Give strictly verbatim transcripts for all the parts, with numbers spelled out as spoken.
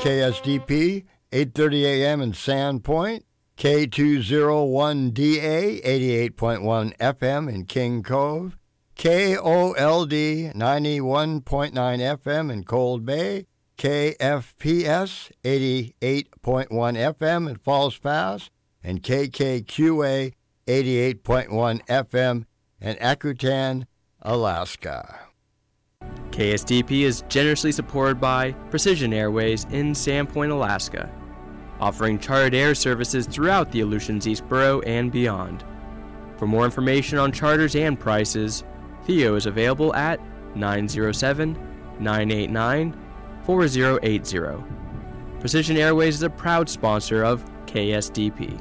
K S D P, eight thirty a.m. in Sandpoint, K two oh one D A, eighty-eight point one F M in King Cove, K O L D, ninety-one point nine F M in Cold Bay, K F P S, eighty-eight point one F M in Falls Pass, and K K Q A, eighty-eight point one F M in Akutan, Alaska. K S D P is generously supported by Precision Airways in Sandpoint, Alaska, offering chartered air services throughout the Aleutians East Borough and beyond. For more information on charters and prices, Theo is available at nine oh seven, nine eight nine, four oh eight oh. Precision Airways is a proud sponsor of K S D P.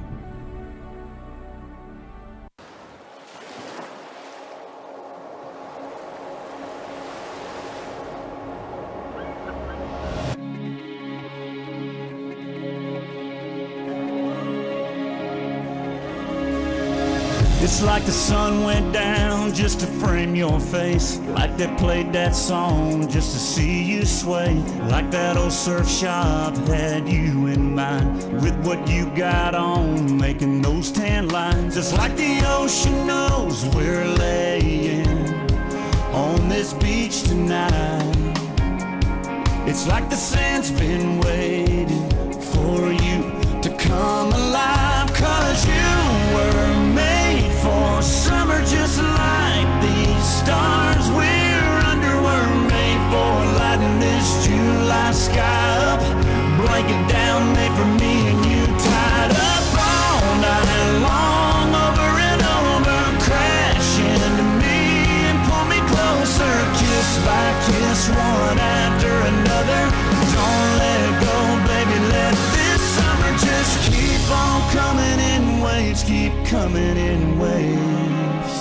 It's like the sun went down just to frame your face, like they played that song just to see you sway, like that old surf shop had you in mind, with what you got on, making those tan lines. It's like the ocean knows we're laying on this beach tonight. It's like the sand's been waiting for you to come alive, 'cause you were made for summer just like these stars we're under were made for, lighting this July sky up, blanket down made for me and you, tied up all night long, over and over, crash into me and pull me closer, kiss by kiss, one after another. Don't let go, baby, let this summer just keep on coming in waves, keep coming in waves.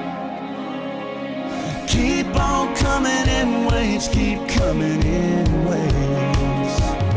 Keep on coming in waves, keep coming in waves.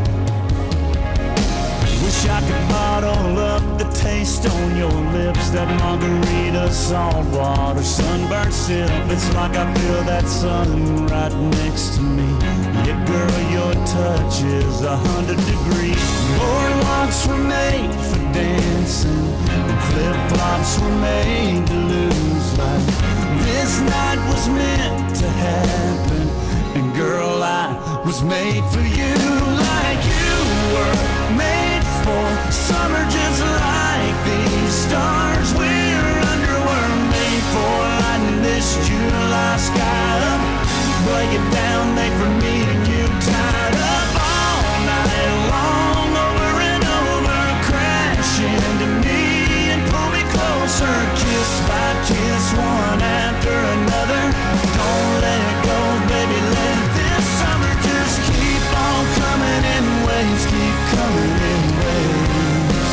Wish I could bottle up the taste on your lips, that margarita, salt water, sunburnt sip. It's like I feel that sun right next to me. Yeah, girl, your touch is a hundred degrees. Boardwalks were made for dancing, and flip-flops were made to lose life. This night was meant to happen, and girl, I was made for you, like you were made for summer just like these stars we're under were made for, lighting this July sky up, break it down, made for me and you, tied up all night long, over and over, crash into me and pull me closer, kiss by kiss, one after another. Don't let go, baby, let this summer just keep on coming in waves, keep coming in waves.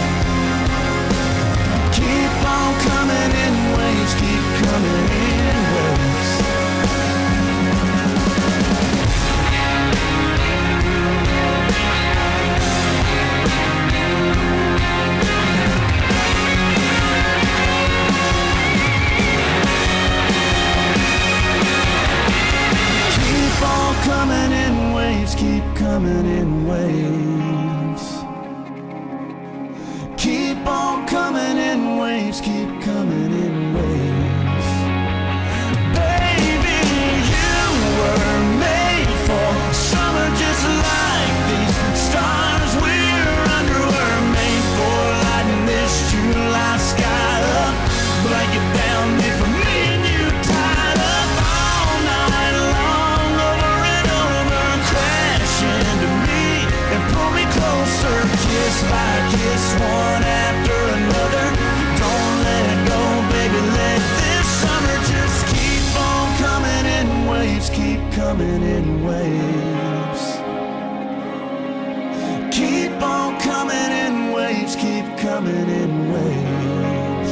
Keep on coming in waves, keep coming in waves. Keep on coming in waves, keep coming in waves. Keep on coming in waves, keep coming in waves. Baby, you were made for summer just like these stars we're under were made for, lighting this July sky up, blanket down, made for me and you, tied up all night long, over and over, crash into me and pull me closer, kiss by kiss, one after another. Don't let go, baby, let this summer just keep on coming in waves, keep coming in waves. Keep on coming in waves, keep coming in waves.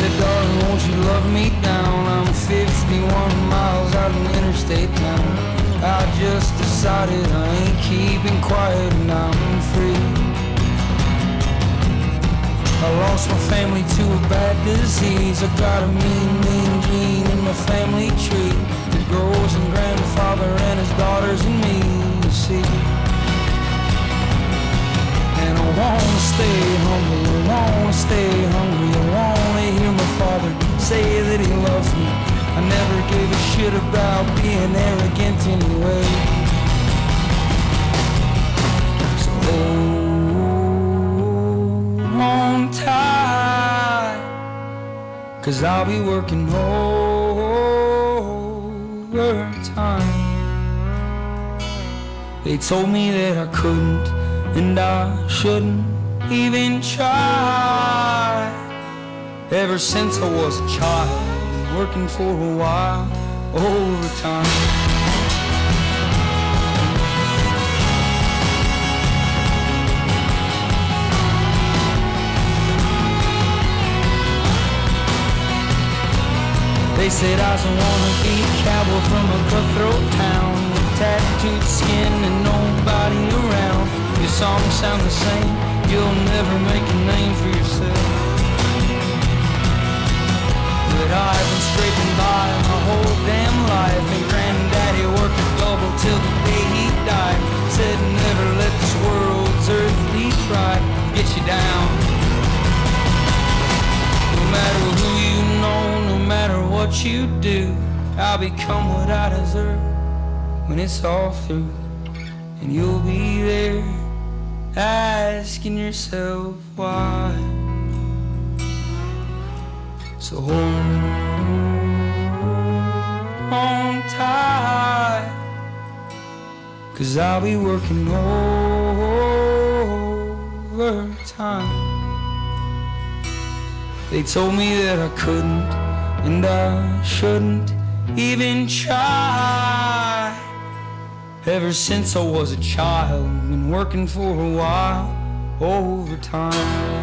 said, darling, won't you love me down? I'm fifty-one miles out in interstate town. I just decided I ain't keeping quiet and I'm free. I lost my family to a bad disease. I got a mean, mean gene in my family tree. It grows in grandfather and his daughters and me, you see. And I wanna stay humble, I wanna stay hungry. I wanna hear my father say that he loves me. I never gave a shit about being arrogant anyway. So hold on tight, 'cause I'll be working overtime. They told me that I couldn't and I shouldn't even try. Ever since I was a child, been working for a while, overtime. They said I was a wannabe cowboy from a cutthroat town, with tattooed skin and nobody around. Your songs sound the same, you'll never make a name for yourself. But I've been scraping by my whole damn life, and granddaddy worked a double till the day he died. Said never let this world's earthly pride get you down. No matter who you know, no matter what you do, I'll become what I deserve when it's all through. And you'll be there asking yourself why. So hold on tight, 'cause I'll be working overtime. They told me that I couldn't and I shouldn't even try. Ever since I was a child, been working for a while, overtime.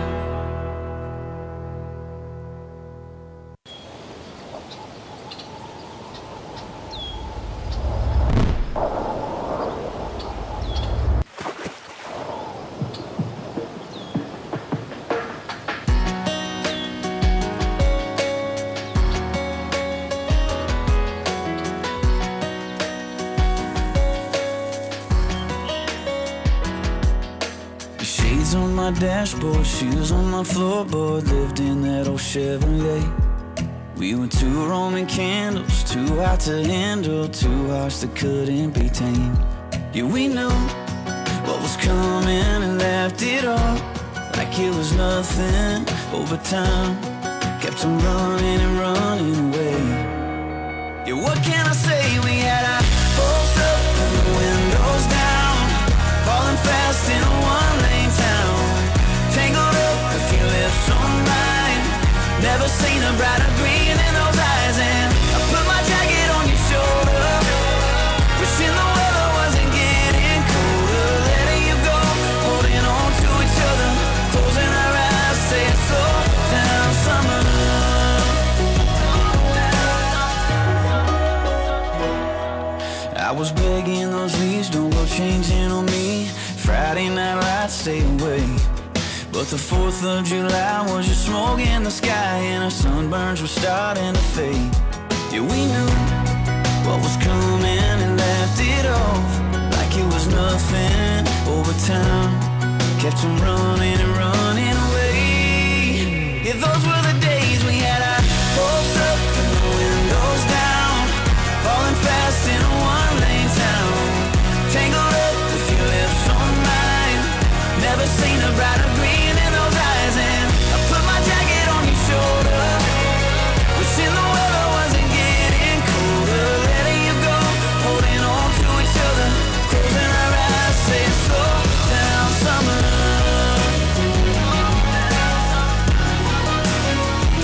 On my dashboard, shoes on my floorboard, lived in that old Chevrolet. We were two Roman candles, too hot to handle, two hearts that couldn't be tamed. Yeah, we knew what was coming and left it all like it was nothing. Over time, kept on running and running away. Yeah, what can I say? We had our hopes up and the windows down, falling fast in a one-lane town. Tangled up with your lips on mine, never seen a brighter green in those eyes. And I put my jacket on your shoulder, wishing the weather wasn't getting colder. Letting you go, holding on to each other, closing our eyes, saying slow down summer. I was begging those leaves, don't go changing on me. Friday night lights, stay away. But the fourth of July was just smoke in the sky, and our sunburns were starting to fade. Yeah, we knew what was coming and left it off like it was nothing. Over time, kept on running and running away. Yeah, those were the days we had our hopes up and the windows down, falling fast in a one-lane town. Tangled up with your lips on mine, never seen a brighter green in those eyes. And I put my jacket on your shoulder, wishing the weather wasn't getting colder. Letting you go, holding on to each other, closing our eyes, saying slow down summer.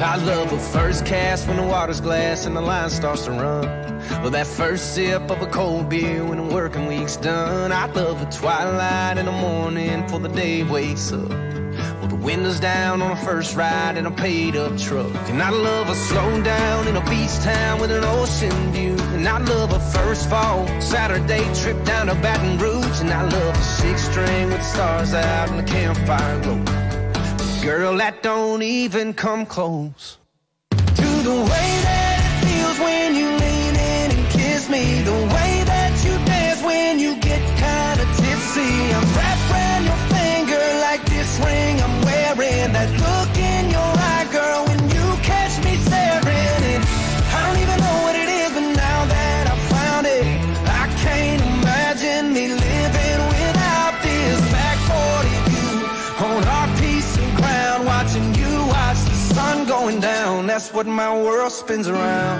I love a first cast when the water's glass and the line starts to run. Or that first sip of a cold beer when the working week's done. I love a twilight in the morning before the day wakes up. Well, the windows down on a first ride in a paid-up truck. And I love a slow down in a beach town with an ocean view. And I love a first fall Saturday trip down to Baton Rouge. And I love a six-string with stars out and the campfire glow. Girl, that don't even come close to the way that it feels when you lean in and kiss me. The way that you dance when you get kinda tipsy. I'm wrapped around your finger like this ring I'm wearing. That look in your eye, girl, when you catch me staring. And I don't even know what it is, but now that I found it, I can't imagine me living without this. Back forty view on our piece of ground, watching you watch the sun going down. That's what my world spins around.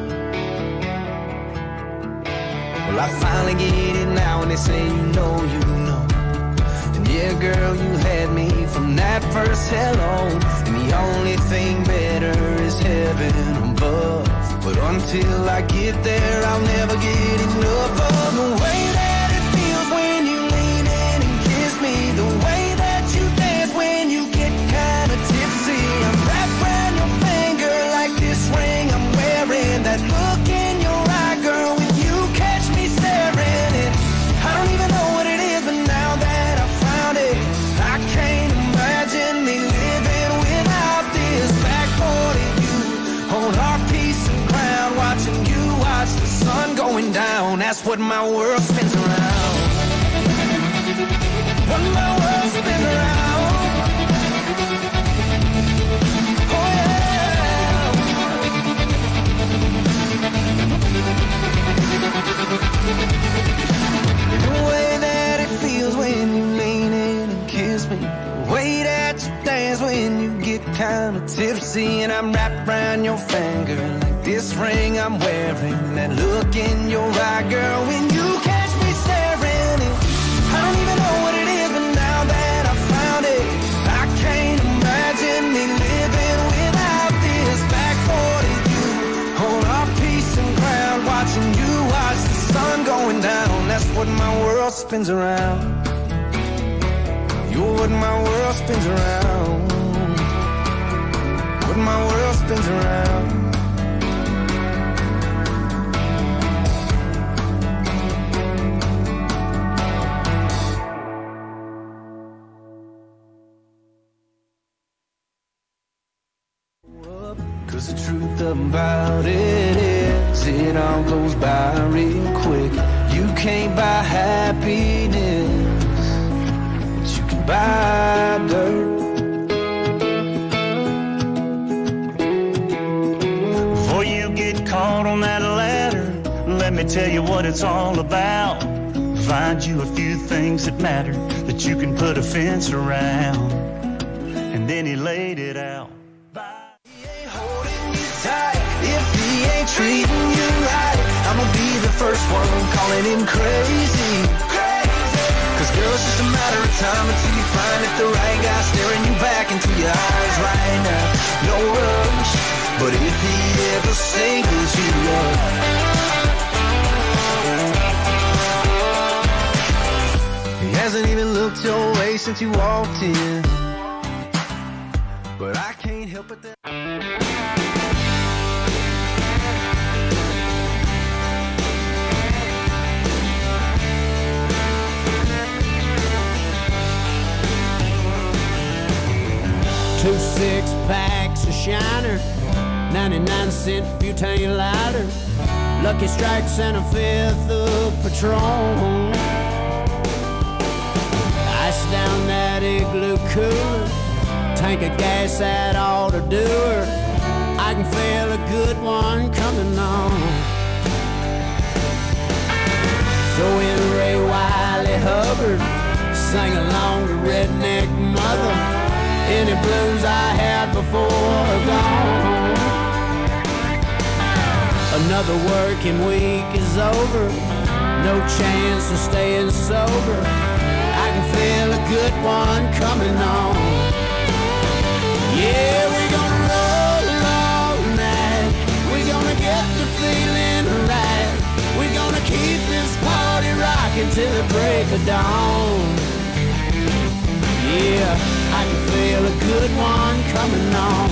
Well, I finally get it now, and they say you know, you know. And yeah, girl, you had me from that first hello. And the only thing better is heaven above. But until I get there, I'll never get enough of the way that it feels when you lean in and kiss me. The way that you dance when you get kinda tipsy. I'm wrapped around your finger like this ring I'm wearing. That look in your eye, girl, when you catch me staring. And I don't even know what it is, but now that I found it, I can't imagine me living without this. Back forty view on our piece of ground, watching you watch the sun going down. That's what my world spins around. When my world spins around. Oh yeah. The way that it feels when you lean in and kiss me. The way that you dance when you get kinda tipsy. And I'm wrapped around your finger like this ring I'm wearing. That look in your eye, girl, when you catch me staring. And I don't even know what it is, but now that I found it, I can't imagine me living without this. Back forty view on our piece of ground, watching you watch the sun going down. That's what my world spins around. You're what my world spins around. What my world spins around. Cause the truth about it is, it all goes by real quick. You can't buy happiness, but you can buy dirt. Before you get caught on that ladder, let me tell you what it's all about. Find you a few things that matter, that you can put a fence around. And then he laid it out. If he ain't treating you right, I'ma be the first one calling him crazy. Cause girl, it's just a matter of time until you find if the right guy staring you back into your eyes right now. No rush, but if he ever singles you up, he hasn't even looked your way since you walked in. But I can't help it that two six packs of Shiner, ninety-nine cent butane lighter, Lucky Strikes and a fifth of Patron. Ice down that igloo cooler, tank of gas that ought to do her. I can feel a good one coming on. Throw in Ray Wiley Hubbard, sing along to Redneck Mother. Any blues I had before are gone. Another working week is over, no chance of staying sober. I can feel a good one coming on. Yeah, we're gonna roll rocking till the break of dawn. Yeah, I can feel a good one coming on.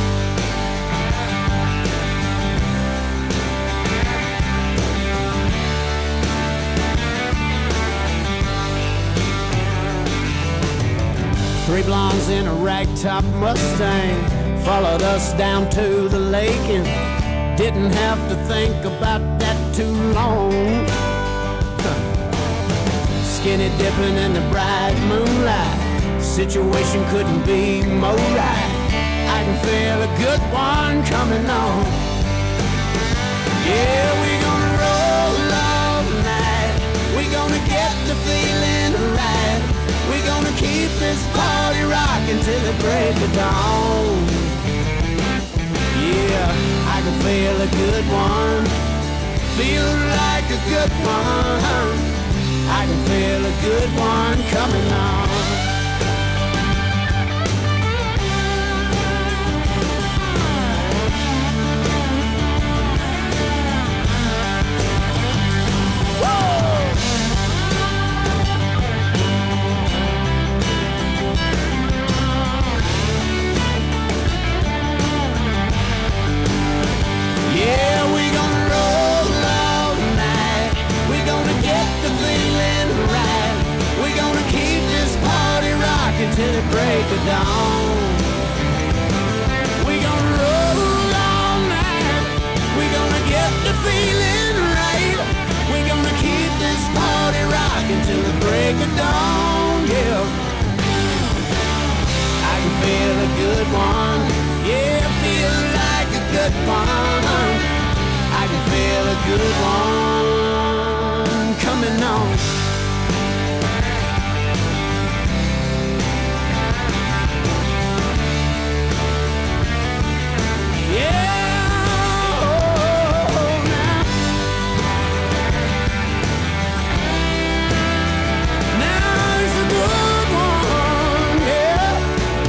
Three blondes in a ragtop Mustang followed us down to the lake and didn't have to think about that too long. Skinny dipping in the bright moonlight, situation couldn't be more right. I can feel a good one coming on. Yeah, we're gonna roll all night, we're gonna get the feeling right. We're gonna keep this party rocking till the break of dawn. Yeah, I can feel a good one, feel like a good one. I can feel a good one coming on. Yeah, we're gonna roll all night, we're gonna get the feeling right. We're gonna keep this party rocking till the break of dawn. We're gonna roll all night, we're gonna get the feeling right. We're gonna keep this party rocking till the break of dawn, yeah. I can feel a good one, yeah, feel like a good one. I can feel a good one coming on. Yeah, oh, now. Now it's a good one, yeah.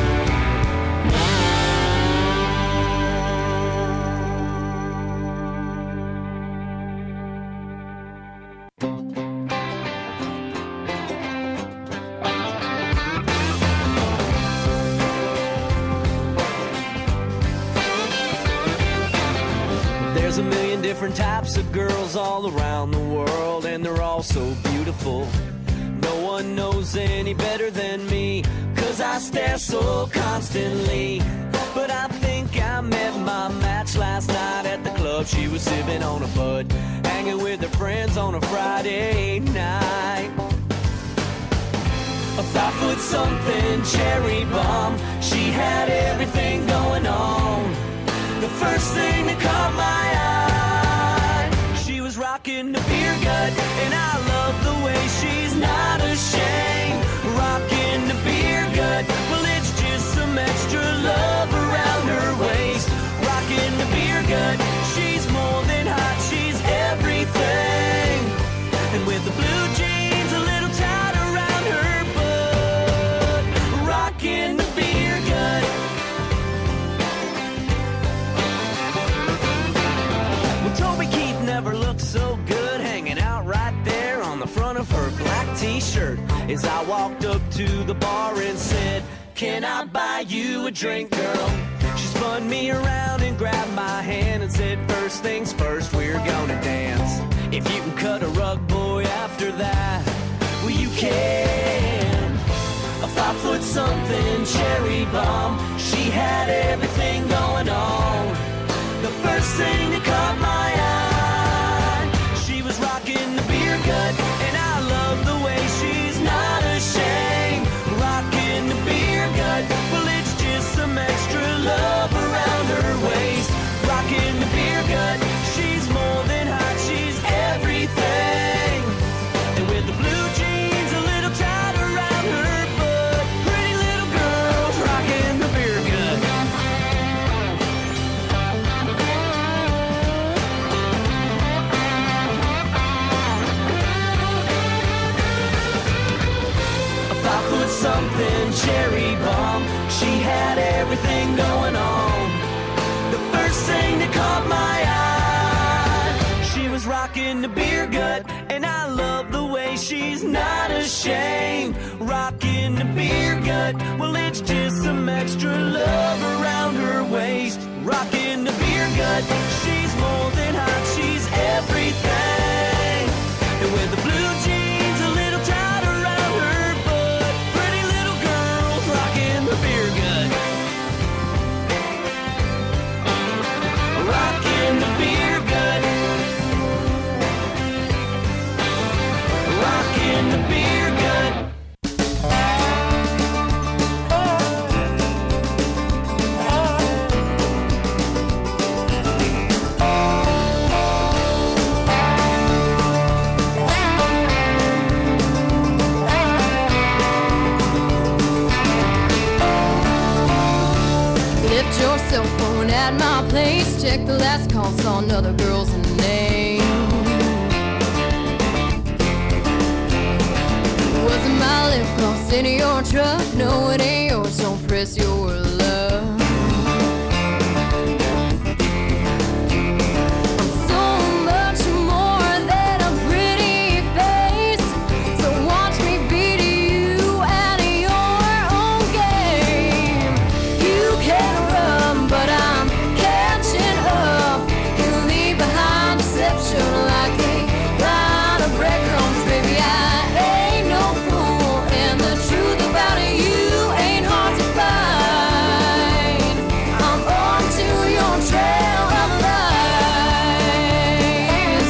There's a million different types of girls all around the world, and they're all so beautiful. No one knows any better than me, 'cause I stare so constantly. But I think I met my match last night at the club. She was sipping on a bud, hanging with her friends on a Friday night. A five foot something cherry bomb, she had everything going on. The first thing that caught my eye, she was rocking the beer gut, and I love the way she's not ashamed. Rocking the beer gut, well it's just some extra love around her waist. Rocking the beer gut, she's more than hot, she's everything. And with the blue jeans a little tight around her butt, rocking the beer gut. Toby Keith never looked so good, hanging out right there on the front of her black t-shirt. As I walked up to the bar and said, "Can I buy you a drink, girl?" She spun me around and grabbed my hand and said, "First things first, we're gonna dance. If you can cut a rug, boy, after that, well, you can." A five foot something cherry bomb, she had everything going on. The first thing that caught my eye, she was rocking the beer gut, and I love the way she's not ashamed. Rocking the beer gut, well it's just some extra love around her waist. Rocking the beer gut, she's more than hot, she's everything. And with the blue jeans a little tight around her butt, pretty little girls rocking the beer gut. Something cherry bomb, she had everything going on. The first thing that caught my eye, she was rocking the beer gut, and I love the way she's not ashamed. Rocking the beer gut, well, it's just some extra love around her waist. Rocking the beer gut, she's more than hot, she's everything. And with the blue jeans a little tight around her butt, pretty little girls rocking the beer gut. Rocking the beer gut. Rocking the beer gut. Lift your cell phone at my place. Check the last calls on other girls' names. Wasn't my lip gloss in your truck? No, it ain't yours. Don't press your love. I'm so much more than a pretty face. So watch me beat you at your own game. You can run, but I'm catching up. You leave behind deception like a line of breadcrumbs, baby. I ain't no fool, and the truth about you ain't hard to find. I'm on to your trail of lies.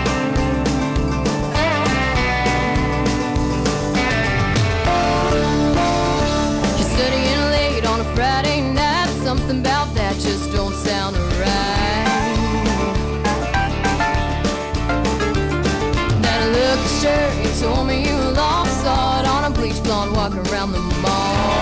You're studying late on a Friday night. Something about that just don't sound right. That look of shirt you told me you lost, saw it on a bleach blonde walking around the mall.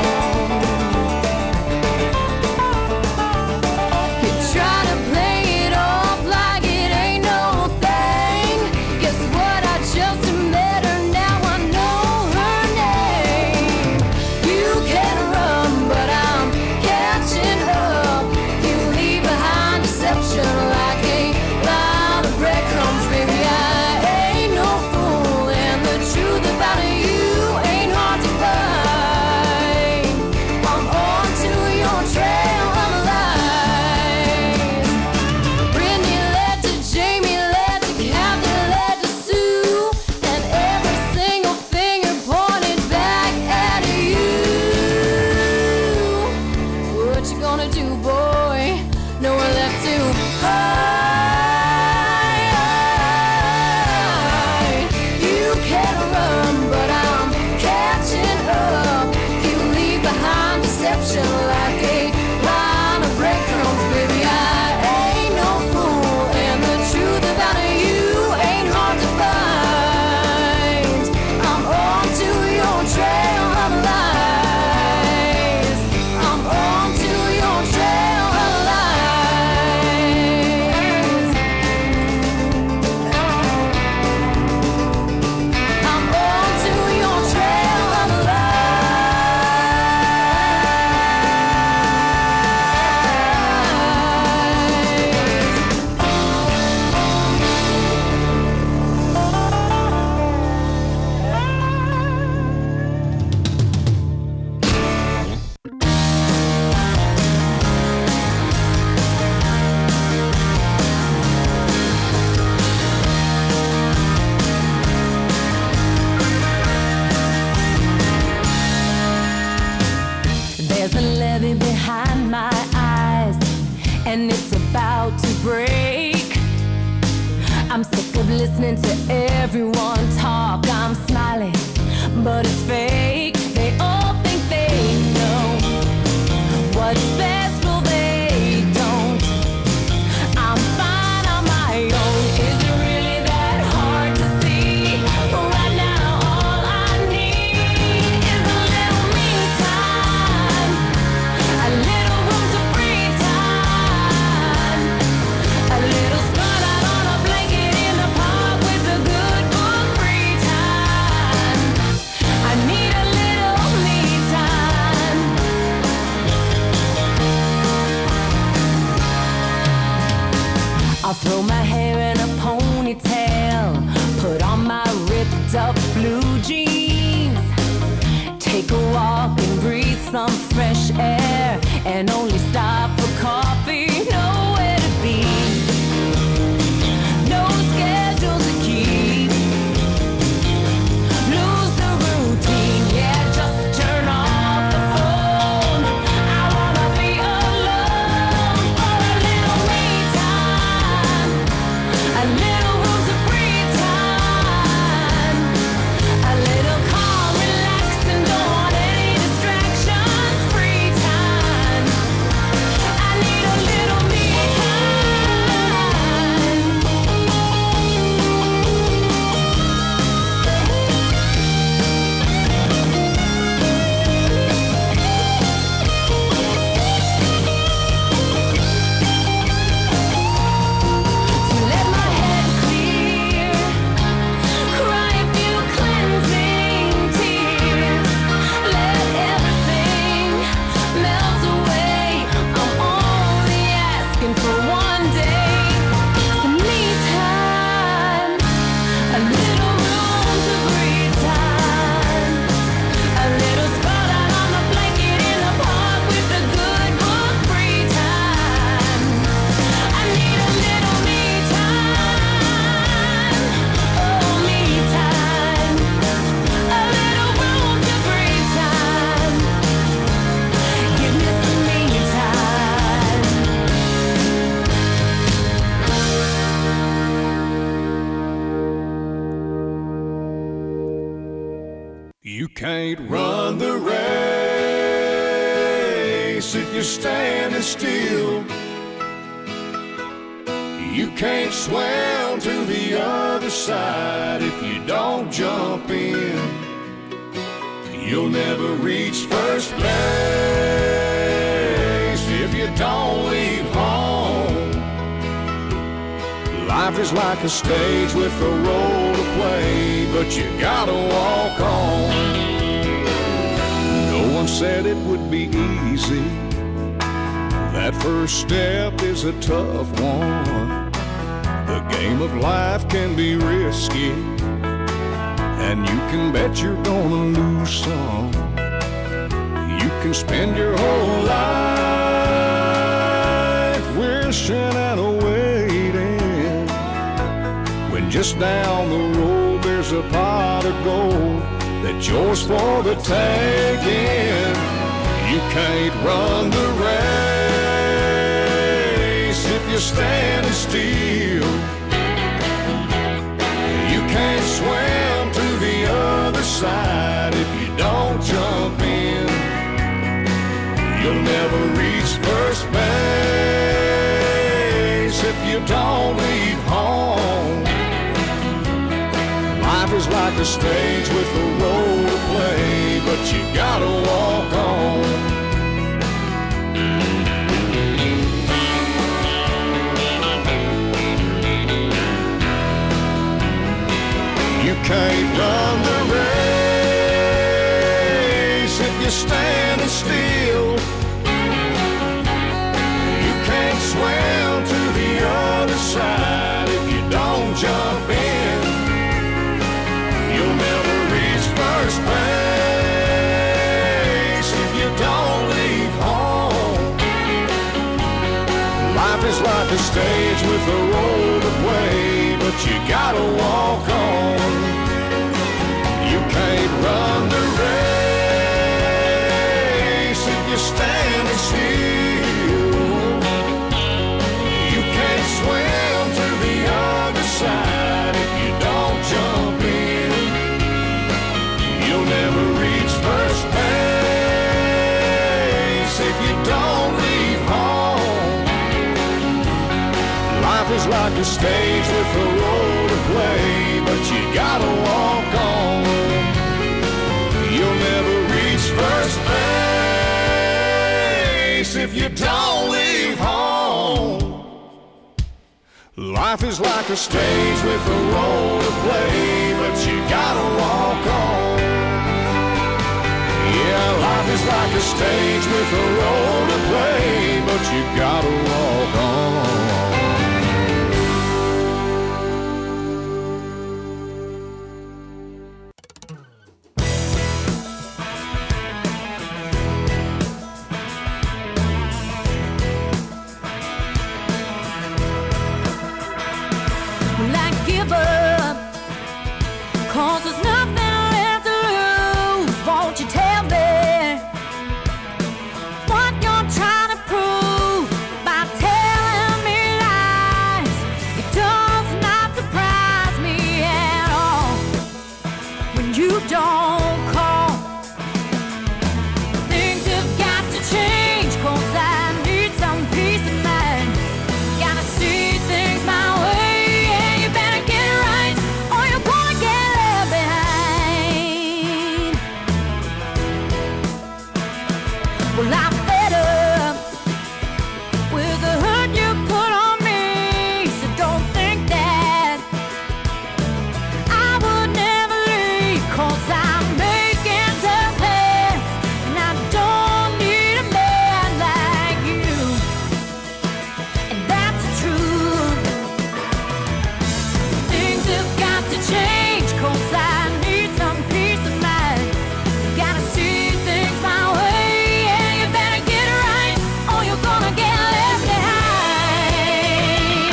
You try to play it off like it ain't no thing. Guess what? I just met her, now I know her name. You can run, but I'm catching up. You leave behind deception like a line of breadcrumbs, baby. I ain't no fool, and the truth about you ain't hard to find. I'm on to your trail of lies. Brittany led to Jamie, led to Kathy, led to Sue, and every single finger pointed back at you. What you gonna do, boy? Nowhere left to hide. You can run, but I'm catching up. You leave behind deception like a line of breadcrumbs, baby. I ain't no fool, and the truth about you ain't hard to find. I'm on to your trail of lies. I'm on to your trail of lies. I'm on to your trail of There's a levee behind my eyes, and it's about to break. I'm sick of listening to everyone talk. I'm smiling, but it's fake. They all think they know what's best, well they don't. I'm fine on my own. Is it really that hard to see? Right now all I need is a little me time, a little room to breathe time, a little spotlight on a blanket in the park with a good book free time. I need a take a walk and breathe some fresh air, and only stop for coffee. Nowhere to be, no schedule to keep. Lose the routine, yeah, just turn off the phone. I wanna be alone for a little me time, a little room to breathe time, a little calm, relax, and don't want any distractions. Free time, I need a little me to let my head clear, cry a few cleansing tears, let everything melt away. I'm only asking for one day, some me time, a little room to breathe time, a little spot out on the blanket in the park with a good book. Free time, I need a little me time, oh me time, a little room to breathe time. Give me some me time. You can't run the race if you're standing still. You can't swim to the other side if you don't jump in. You'll never reach first place if you don't leave home. Life is like a stage with a role to play, but you gotta walk on. No one said it would be easy. That first step is a tough one. The game of life can be risky, and you can bet you're gonna lose some. You can spend your whole life wishing and awaiting, when just down the road there's a pot of gold that's yours for the taking. You can't run the race if you're standing still. You can't swim to the other side if you don't jump in. You'll never reach first base if you don't leave home. Life is like a stage with a role to play, but you gotta walk on. You can't run the race if you're standing still. You can't swim to the other side if you don't jump in. You'll never reach first base if you don't leave home. Life is like a stage with a role to play, but you gotta walk on. You can't run the race if you're standing still. You can't swim to the other side if you don't jump in. You'll never reach first base if you don't leave home. Life is like a stage with a role to play, but you gotta walk on. You'll never reach first base if you don't leave home. Life is like a stage with a role to play, but you gotta walk on. Yeah, life is like a stage with a role to play, but you gotta walk on. Won't you tell me what you're trying to prove by telling me lies? It does not surprise me at all when you don't call. Things have got to change, 'cause I need some peace of mind. Gotta see things my way, and you better get it right, or you're gonna get left behind. Well, I'm fed up with the hurt you put on me, so don't think that I would never leave, 'cause I'm making some plans, and I don't need a man like you, and that's the truth. Things have got to change, 'cause I need some peace of mind. Gotta see things my way, and you better get it right, or you're gonna get left behind.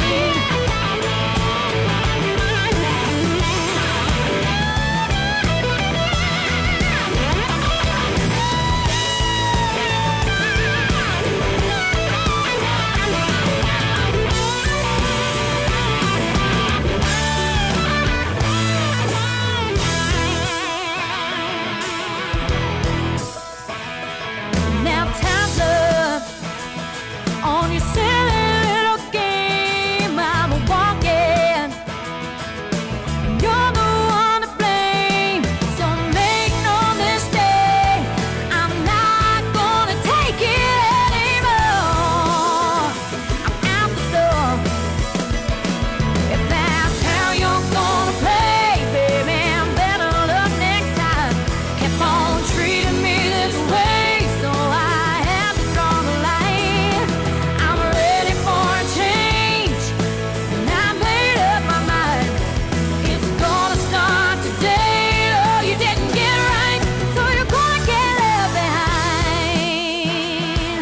Now time's up on your silly little game. I'm walking, and you're the one to blame. So make no mistake, I'm not gonna take it anymore. I'm out the door. If that's how you're gonna play, baby, better luck next time. Kept on treating me this way, so I had to draw the line. I'm ready for a change, and I made up my mind. It's gonna start today. Oh, you didn't get it right, so you're gonna get left behind.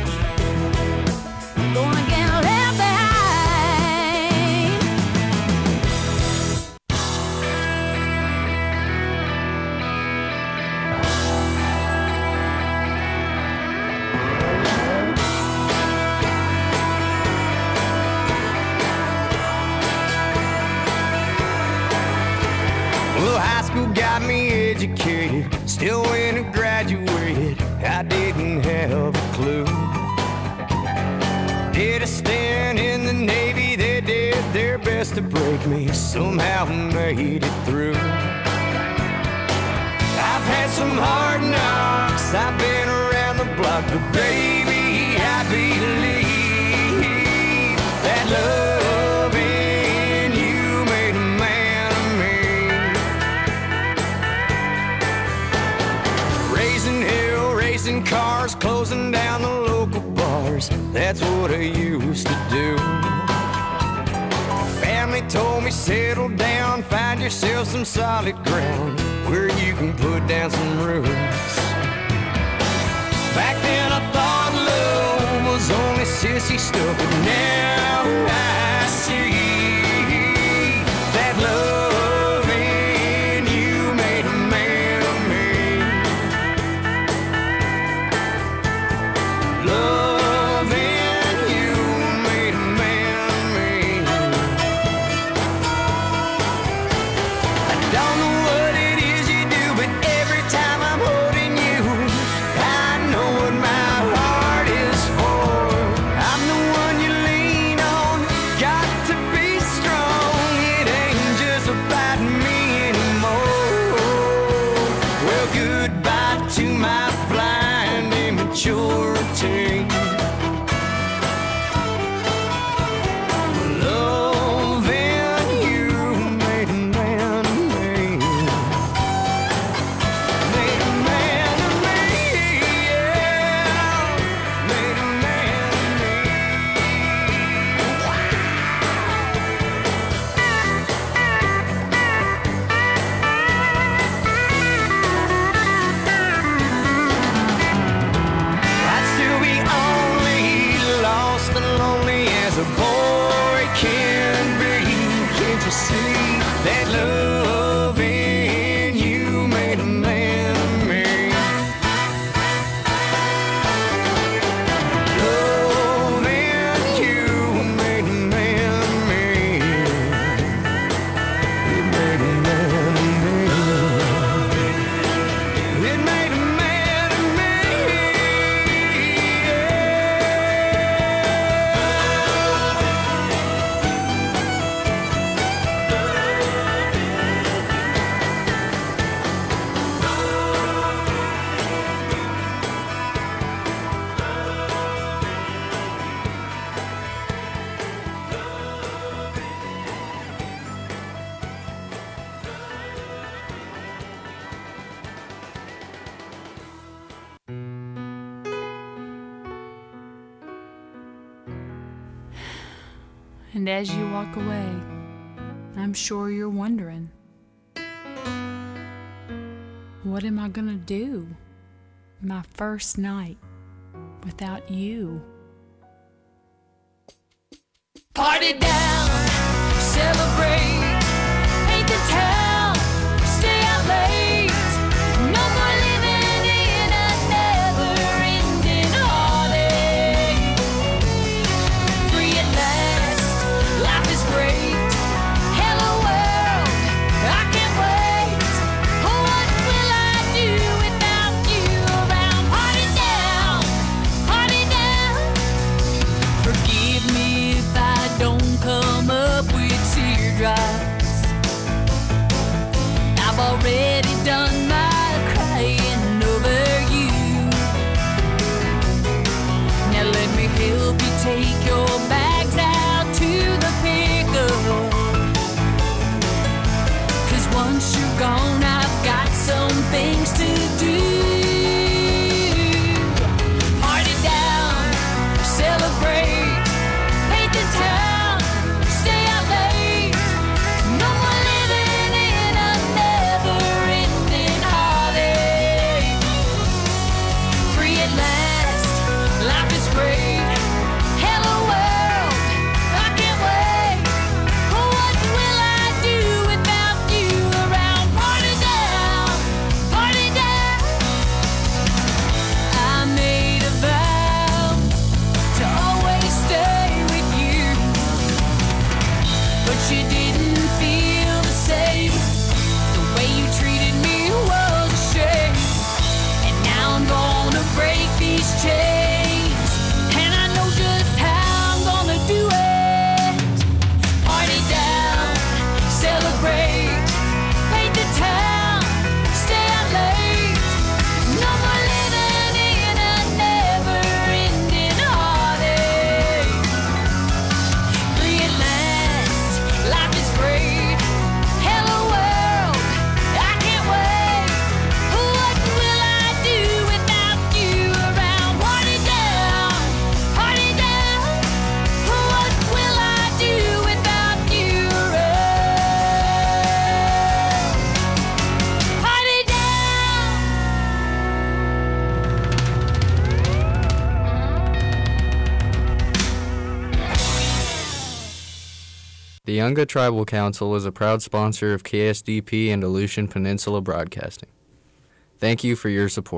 Gonna get left behind. Well, high school got me educated. Still, when I graduated, I didn't have a clue. Did a stint in the Navy, they did their best to break me. Somehow made it through. I've had some hard knocks, I've been around the block, but baby, I believe that loving you made a man of me. Raising hell, racing cars, closing down the local bars. That's what I used to do. Family told me settle down, find yourself some solid ground where you can put down some roots. Back then I thought love was only sissy stuff, but now I see that loving you made a man of me. Loving you made a man of me. I don't know what it is you do, but every time I'm holding you, I know what my heart is for. I'm the one you lean on, got to be strong. It ain't just about me anymore. Well, goodbye to my blind immaturity. Loving you made a man of me. Made a man of me, yeah. Made a man of me. I'd still be on And as you walk away, I'm sure you're wondering, what am I gonna do my first night without you? Party down, celebrate, paint the town, stay out late. No more living in a never-ending heartache. Free at last, life is great. Hello world, I can't wait. Oh, what will I do without you around? Party down, party down. Forgive me if I don't come up with teardrops. I've already done my crying over you. Now let me help you take your bags out to the pickup. 'Cause once you're gone, I've got some things to do. Party down, celebrate, paint the town, stay out late. No more living in a never-ending heartache. Free at last, life is great. Hello world, I can't wait. What will I do without you around? Party down, party down. I made a vow to always stay with you, but you didn't feel the same. The way you treated me was a shame. And now I'm gonna break these chains, and I know just how I'm gonna do it. Party down, celebrate, paint the town, stay out late. No more living in a never-ending heartache. Free at last, life is great. Hello world, I can't wait. What will I do without you around? Party down, party down. What will I do without you around? Party down. The Yunga Tribal Council is a proud sponsor of K S D P and Aleutian Peninsula Broadcasting. Thank you for your support.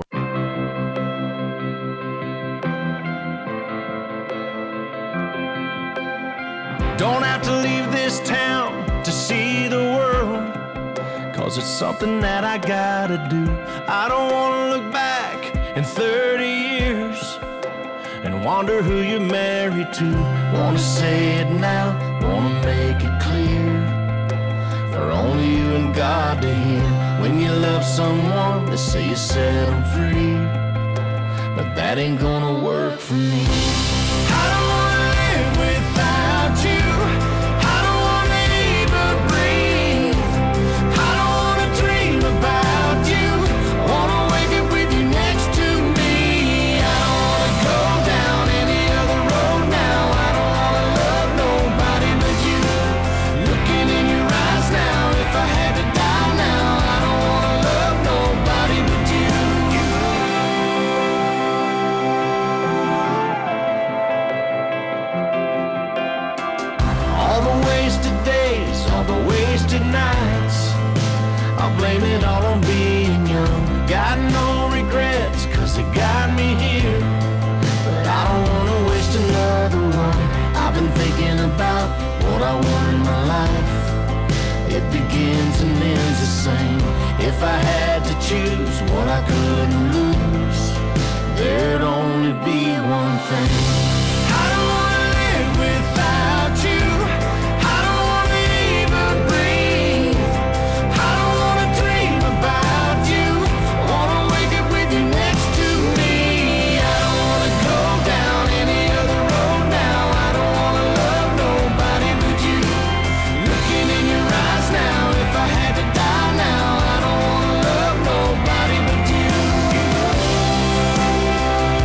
Don't have to leave this town to see the world, 'cause it's something that I gotta do. I don't wanna look back in thirty years and wonder who you're married to. Wanna say it now, wanna make it clear, for only you and God to hear. When you love someone, they say you set them free, but that ain't gonna work for me. I don't wanna live without you. I don't wanna even breathe. I don't wanna dream about you. I wanna wake up with you next to me. I don't wanna go down any other road now. I don't wanna love nobody but you. Looking in your eyes now, if I had to die now, I don't wanna love nobody but you. All the wasted days, all the wasted nights, I'll blame it all on being young. Got no regrets, 'cause it got me here, but I don't wanna waste another one. I've been thinking about what I want in my life. It begins and ends the same. If I had to choose what I couldn't lose, there'd only be one thing. I don't wanna live without you. I don't wanna even breathe. I don't wanna dream about you. I wanna wake up with you next to me. I don't wanna go down any other road now. I don't wanna love nobody but you. Looking in your eyes now, if I had to die now, I don't wanna love nobody but you.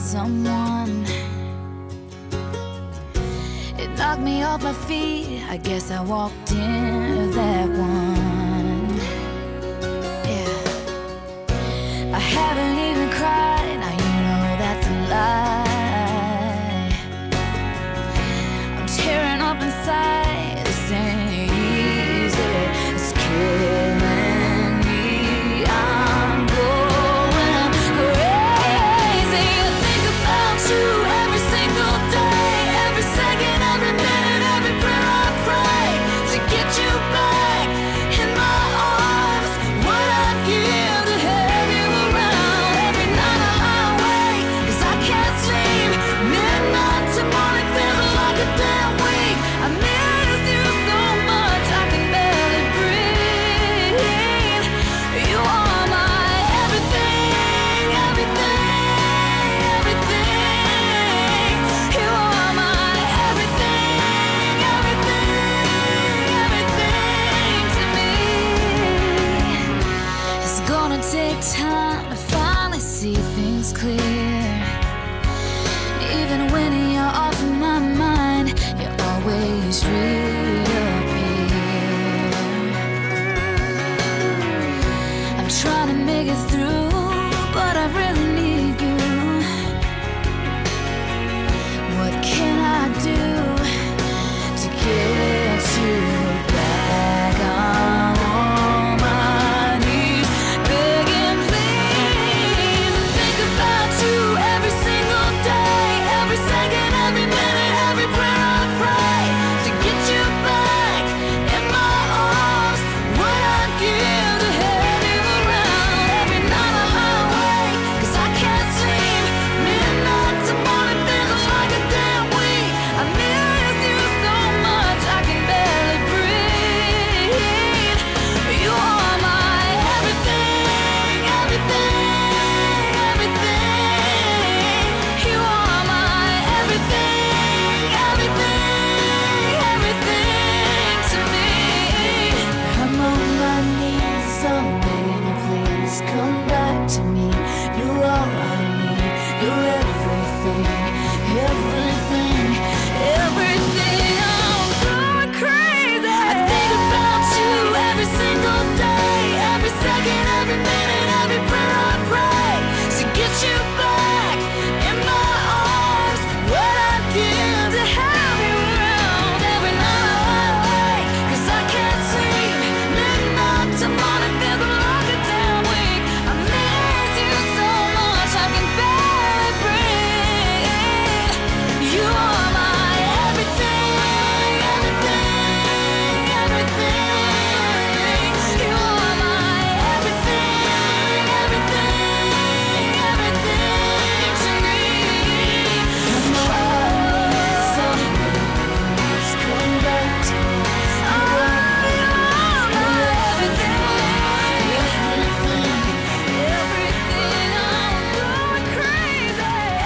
someone. It knocked me off my feet. I guess I walked into that one. Yeah. I haven't even cried. Now you know that's a lie. I'm tearing up inside. This ain't easy. It's killing me. I'm going crazy. I think about you every single day, every second, every minute, every prayer I pray to get you back in my arms. What I'd give to have you around every night I lie awake, 'cause I can't sleep. Midnight to morning feels like a damn week. I miss you so much I can barely breathe. You are my everything, everything, everything. You are my everything, everything, everything to me. It's gonna take time to finally see things clear. Even when you're off of my mind, you always reappear. I'm trying to make it through, but I really need you. What can I do to get you back? I'm on my knees, begging please. I think about you every single day, every second, every minute, every prayer I pray to get you back in my arms. What I'd give to have you around every night I lie awake, 'cause I can't sleep. Midnight to morning feels like a damn week. I miss you so much I can barely breathe. You are my everything, everything, everything. You are my everything, everything, everything to me. I'm on my knees, I'm begging you, please come back to me. You're all I need, you're everything, everything, everything. I'm going crazy. I think about you every single day, every second, every minute, every prayer I pray to get you back in my arms. What I'd give to have you around every night I lie awake, 'cause I can't sleep. Midnight to morning feels like a damn week. I miss you so much I can barely breathe. You are my everything, everything, everything. You are my everything, everything, everything to me. I'm on my knees, I'm begging, please come back to me. You are my everything, everything, everything. I'm going crazy.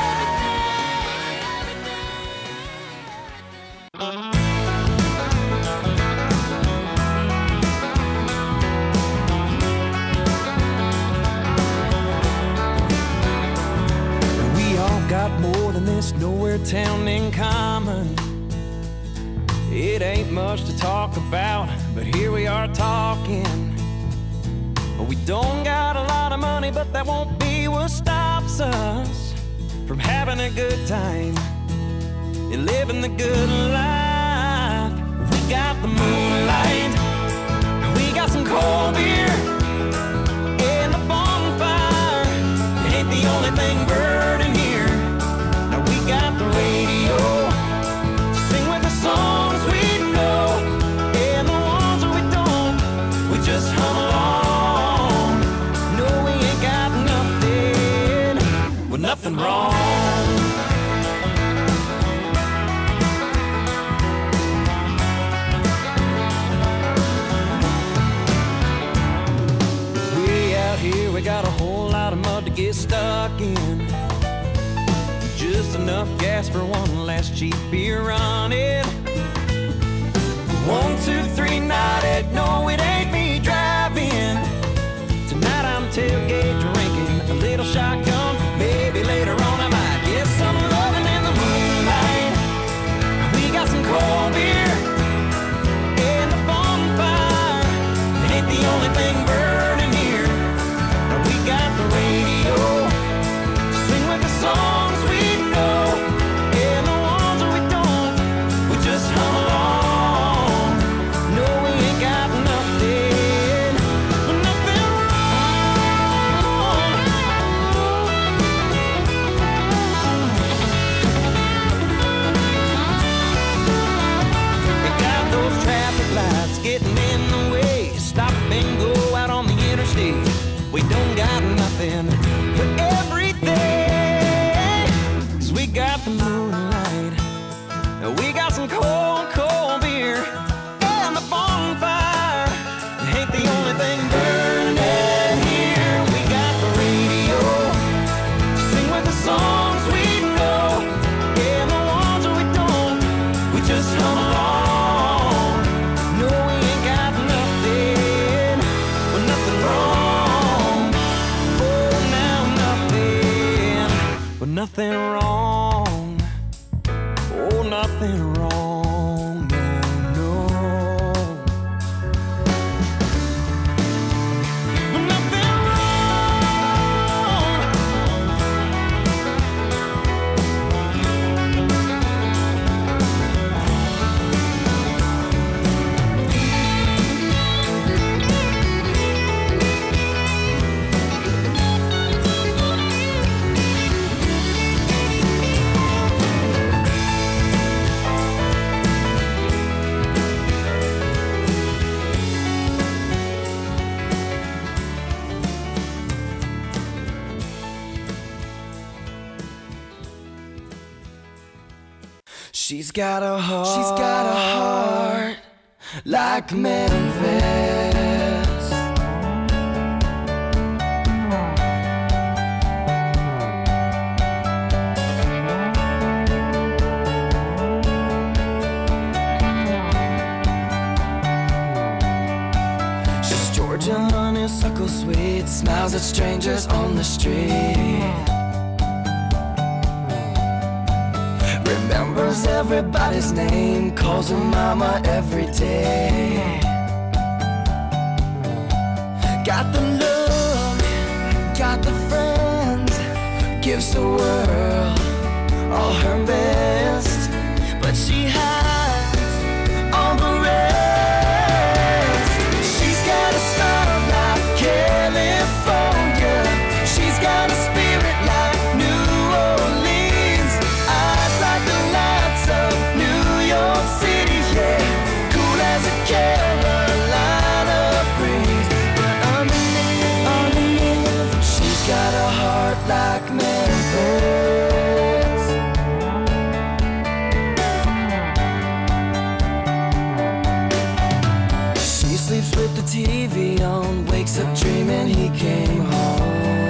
We all got more than this nowhere town in common. It ain't much to talk about, but here we are talking. We don't got a lot of money, but that won't be what stops us from having a good time and living the good life. We got the moonlight, we got some cold beer, and the bonfire ain't the only thing burning here. Now we got the radio to sing with the songs we know, and the ones that we don't, we just hum along. No, we ain't got nothing, with nothing wrong. Way out here, we got a whole lot of mud to get stuck in. Just enough gas for one last cheap beer running. One, two, three, not it. No, it ain't me driving. Tonight I'm tailgate drinking a little shotgun. Maybe later on I might get We don't got nothing for everything. 'Cause we got the moonlight, and we got some cold, cold beer, and the bonfire ain't the only thing burning here. We got the radio, sing with the songs we know, and the ones that we don't, we just hum along. No, we ain't got nothing, but nothing wrong. Oh, now nothing, but nothing wrong. Oh, nothing wrong, no, no. But nothing wrong. She's got a heart, she's got a heart like Memphis. She's Georgia honeysuckle sweet, smiles at strangers on the street. Remembers everybody's name, calls her mama every day. Got the love, got the friends, gives the world all her best, but she hides all the rest. She's got a smile like California, she's got a spirit like New Orleans, eyes like the lights of New York City, yeah, cool as a Carolina breeze. But underneath, underneath, she's got a heart like Memphis. She sleeps with the T V on, wakes up dreaming he came home.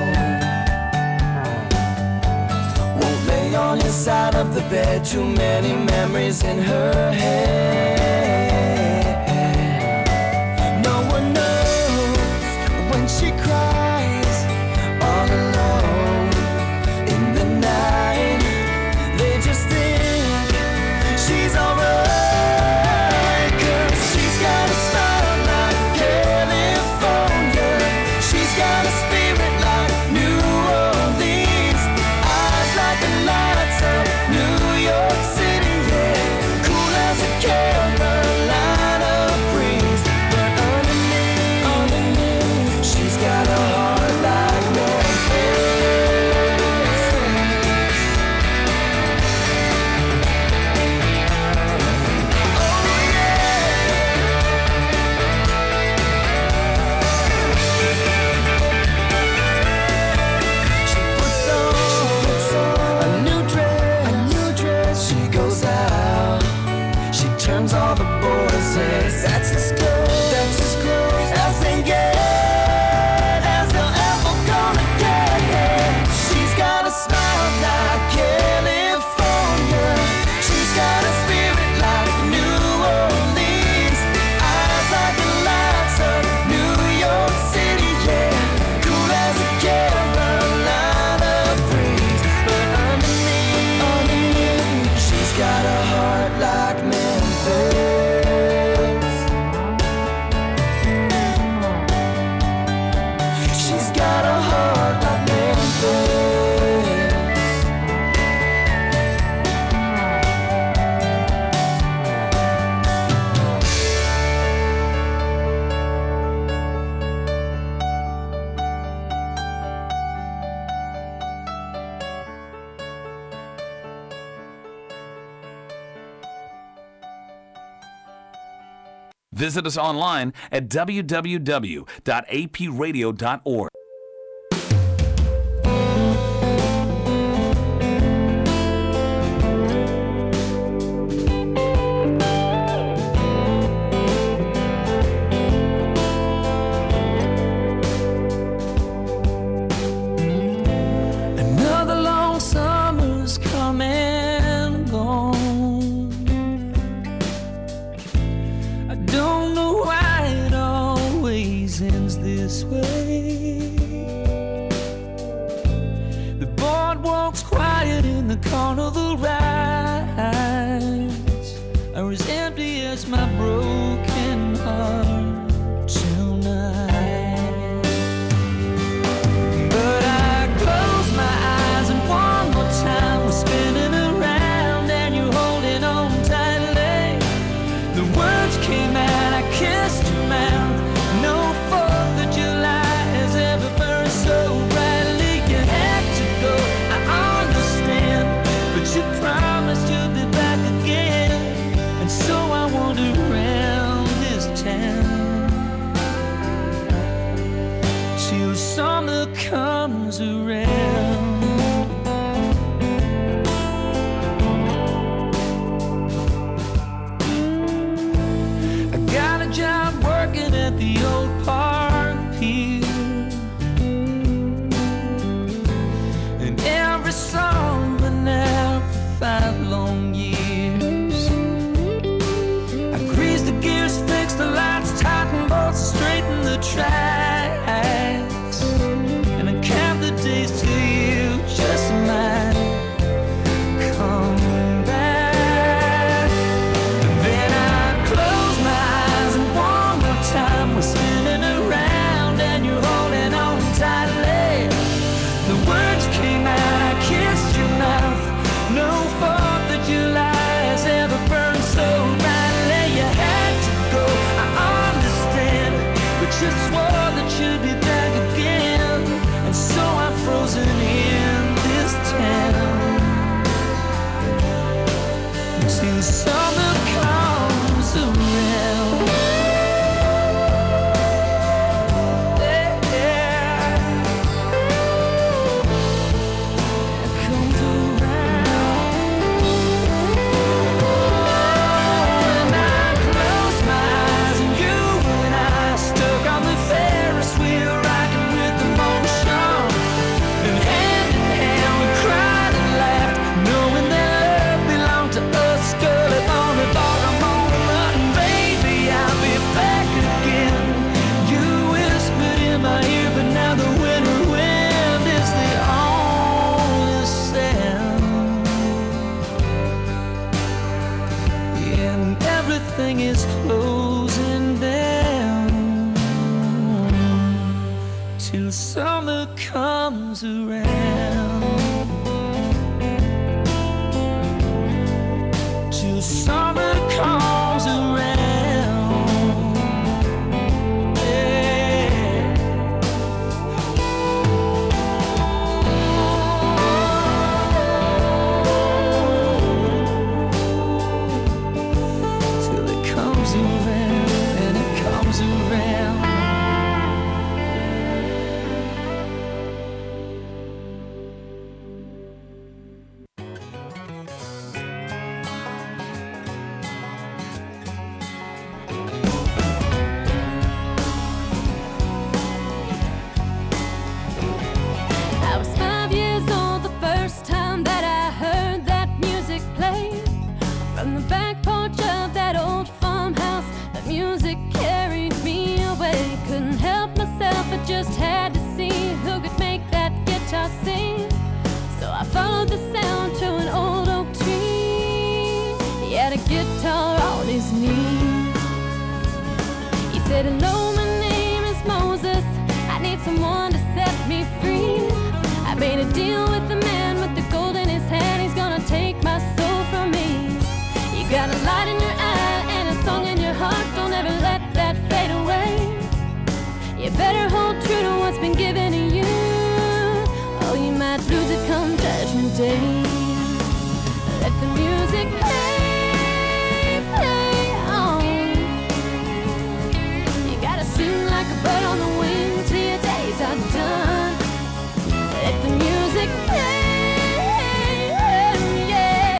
Won't lay on his side of the bed, too many memories in her head. No one knows when she cries all alone in the night. They just think she's alright, 'cause she's got a smile like California, she's got a spirit like New Orleans, eyes like the lights of New York City, yeah, cool as a Carolina Visit us online at w w w dot a p radio dot org. Carnival rides are as empty as my broken heart tonight. But I close my eyes and one more time we're spinning around and you're holding on tightly. The words came out, I kissed your mouth. No Fourth of July has ever burned so brightly. You had to go, I understand. You promised you'd be back again, and so I wander around this town till summer comes around. I got a job working at the old park pier, and every summer now five long years I grease the gears, fix the lights, tighten bolts, straighten the tracks, and I count the days till you just might come back. And then I close my eyes and one more time we're spinning around and you're holding on tightly. The words came out, I kissed your mouth. No Fourth of July has ever burned so brightly. You had to go, I understand, but you swore that you'd be back again, and so I'm frozen in this town till summer comes around. Everything is closing down till summer comes around. Till summer comes around. Just had to see who could make that guitar sing. So I followed the sound to an old oak tree. He had a guitar on his knee. He said, hello